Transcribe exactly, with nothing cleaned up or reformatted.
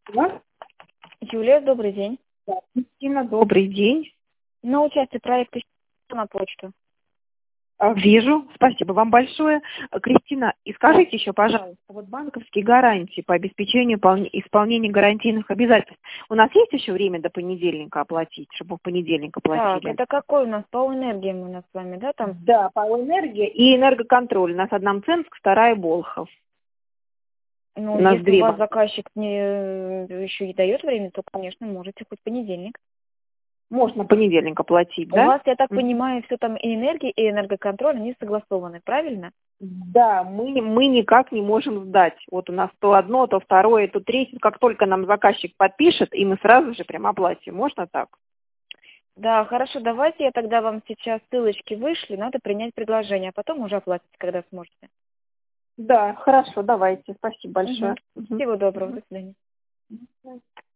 Да? Юлия, добрый день. Да. Кристина, добрый день. На участие проекта на почту. А, Вижу. Спасибо вам большое. А, Кристина, и скажите еще, пожалуйста, вот банковские гарантии по обеспечению полне- исполнения гарантийных обязательств. У нас есть еще время до понедельника оплатить, чтобы в понедельник Так, оплатили? это какой у нас? По энергии мы у нас с вами, да, там? Да, Пауэнергия и энергоконтроль. У нас одна Мценск, вторая Болхов. Ну, У нас если у две вас банки. заказчик не, еще и дает время, то, конечно, можете хоть понедельник. Можно понедельник оплатить, У да? вас, я так Мгм. понимаю, все там и энергия, и энергоконтроль, они согласованы, правильно? Да, мы, мы никак не можем сдать. Вот у нас то одно, то второе, то третье. Как только нам заказчик подпишет, и мы сразу же прям оплатим. Можно так? Да, хорошо, давайте я тогда вам сейчас ссылочки вышлю, надо принять предложение, а потом уже оплатить, когда сможете. Да, хорошо, давайте. Спасибо Угу. большое. Мгм. Всего доброго, до свидания. Мгм.